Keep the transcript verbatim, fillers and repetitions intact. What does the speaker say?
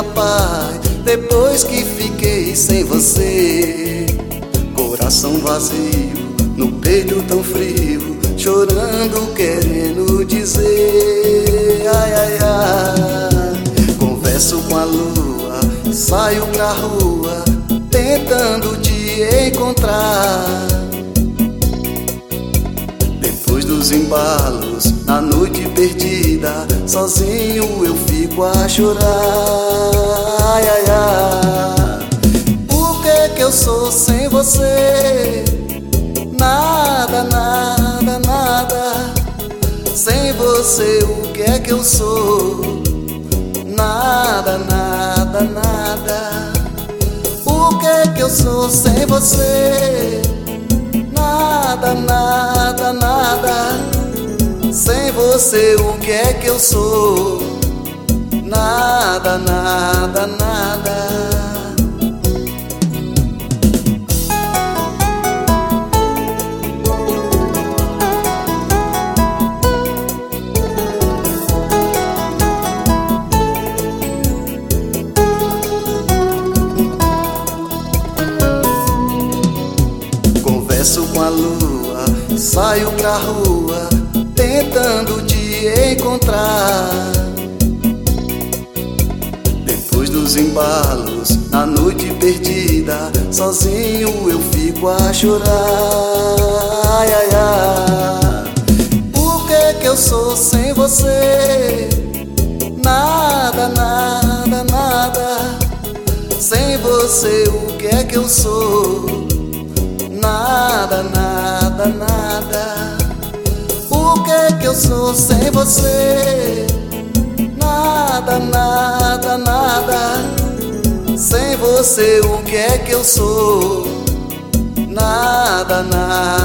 minha paz depois que fiquei sem você. Coração vazio, no peito tão frio, chorando, querendo dizer ai, ai, ai. Converso com a lua, saio pra rua, tentando te encontrar. Depois dos embalos, na noite perdida, sozinho eu fico a chorar. Ai, ai, ai. Por que que eu sou sem você? Nada, nada, nada. Sem você o que é que eu sou? Nada, nada, nada. Por que que eu sou sem você? Nada, nada, nada. Sem você o que é que eu sou? Nada, nada, nada. Converso com a lua, saio pra rua, tentando te encontrar. Depois dos embalos, na noite perdida, sozinho eu fico a chorar. Ai, ai, ai. Por que que eu sou sem você? Nada, nada, nada. Sem você o que é que eu sou? Nada, nada, nada. Por que que eu sou sem você? Nada, nada, nada. Sem você o que é que eu sou? Nada, nada.